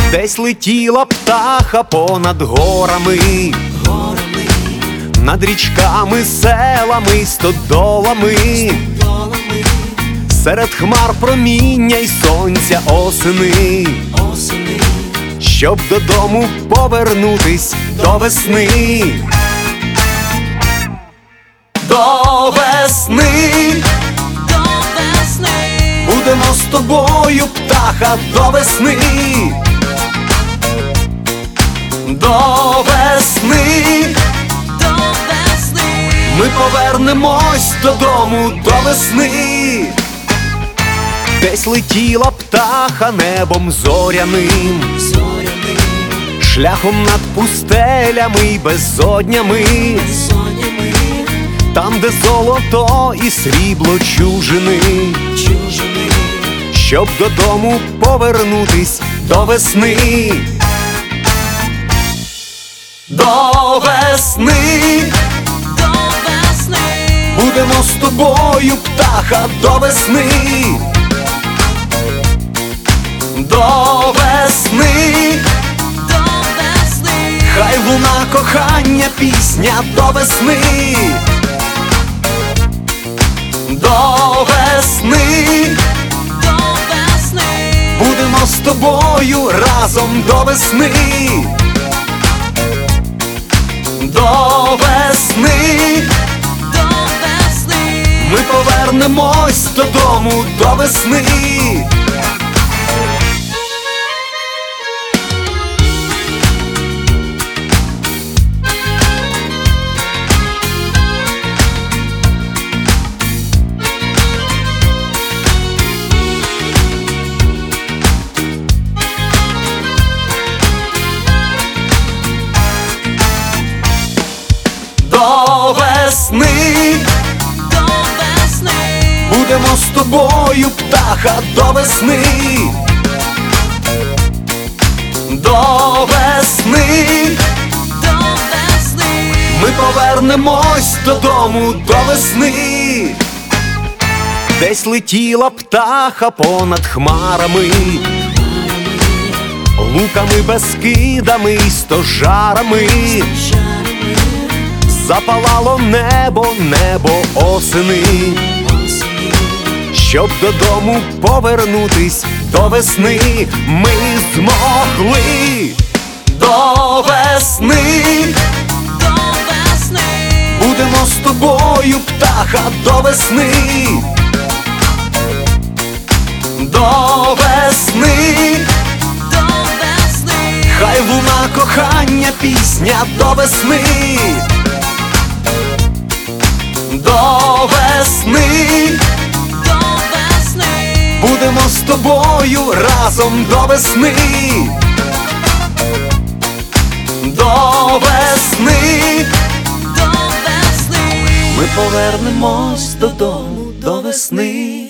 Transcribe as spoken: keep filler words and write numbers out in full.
Десь летіла птаха понад горами, горами, над річками, селами й стодолами, стодолами, серед хмар проміння й сонця осени, осени, щоб додому повернутись до весни. До весни до весни, будемо з тобою, птаха, до весни. До весни до весни, ми повернемось додому до весни. Десь летіла птаха небом зоряним, зорями, шляхом над пустелями й безоднями, сонями, там, де золото і срібло чужини, чужими, щоб додому повернутись до весни. До весни до весни, будемо з тобою, птаха, до весни. До весни до весни, хай луна кохання, пісня до весни. До весни до весни, будемо з тобою разом до весни. До весни до весни, ми повернемось додому до весни. До весни до весни, будемо з тобою, птаха, до весни. До весни до весни, ми повернемось додому до весни. Десь летіла птаха понад хмарами, луками, безкидами й стожарами, жарами, запалало небо, небо осени, осени, щоб додому повернутись до весни. Ми змогли. До весни до весни, будемо з тобою, птаха, до весни. До весни до весни, хай луна кохання, пісня до весни. До весни до весни, будемо з тобою разом до весни. До весни до весни, ми повернемось додому до весни.